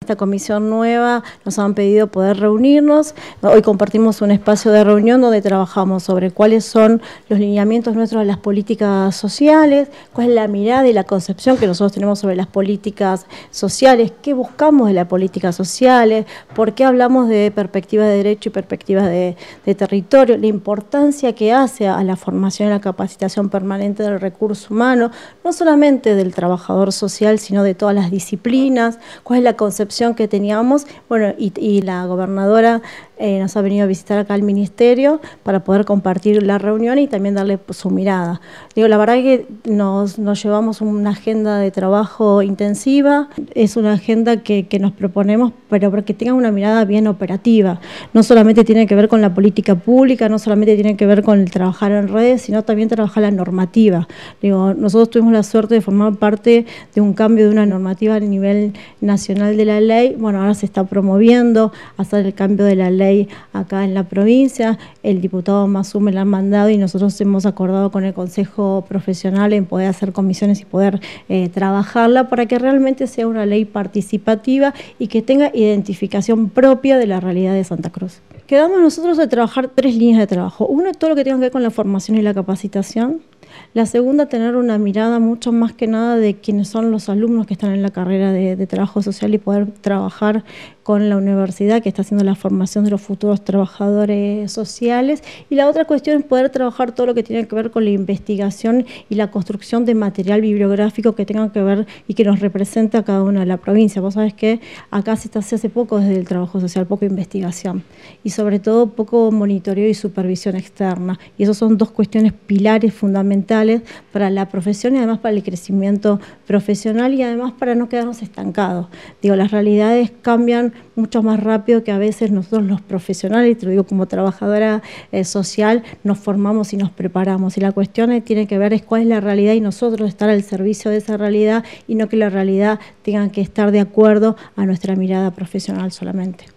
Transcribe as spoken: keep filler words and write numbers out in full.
Esta comisión nueva nos han pedido poder reunirnos. Hoy compartimos un espacio de reunión donde trabajamos sobre cuáles son los lineamientos nuestros de las políticas sociales, cuál es la mirada y la concepción que nosotros tenemos sobre las políticas sociales, qué buscamos de las políticas sociales, por qué hablamos de perspectiva de derecho y perspectiva de, de territorio, la importancia que hace a la formación y la capacitación permanente del recurso humano, no solamente del trabajador social, sino de todas las disciplinas, cuál es la concepción que teníamos, bueno, y, y la gobernadora eh, nos ha venido a visitar acá al ministerio para poder compartir la reunión y también darle su mirada. Digo, la verdad que nos, nos llevamos una agenda de trabajo intensiva, es una agenda que, que nos proponemos, pero para que tenga una mirada bien operativa. No solamente tiene que ver con la política pública, no solamente tiene que ver con el trabajar en redes, sino también trabajar la normativa. Digo, nosotros tuvimos la suerte de formar parte de un cambio de una normativa a nivel nacional de la ley. Bueno, ahora se está promoviendo hacer el cambio de la ley acá en la provincia. El diputado Mazú me la han mandado y nosotros hemos acordado con el Consejo Profesional en poder hacer comisiones y poder eh, trabajarla para que realmente sea una ley participativa y que tenga identificación propia de la realidad de Santa Cruz. Quedamos nosotros de trabajar tres líneas de trabajo. Uno, todo lo que tenga que ver con la formación y la capacitación. La segunda, tener una mirada mucho más que nada de quiénes son los alumnos que están en la carrera de, de trabajo social y poder trabajar con la universidad que está haciendo la formación de los futuros trabajadores sociales. Y la otra cuestión es poder trabajar todo lo que tiene que ver con la investigación y la construcción de material bibliográfico que tenga que ver y que nos represente a cada una de la provincia. Vos sabés que acá se está hace poco desde el trabajo social, poco investigación y sobre todo poco monitoreo y supervisión externa. Y esas son dos cuestiones pilares fundamentales para la profesión y además para el crecimiento profesional y además para no quedarnos estancados. Digo, las realidades cambian mucho más rápido que a veces nosotros los profesionales, te lo digo como trabajadora eh, social, nos formamos y nos preparamos. Y la cuestión eh, tiene que ver es cuál es la realidad y nosotros estar al servicio de esa realidad y no que la realidad tenga que estar de acuerdo a nuestra mirada profesional solamente.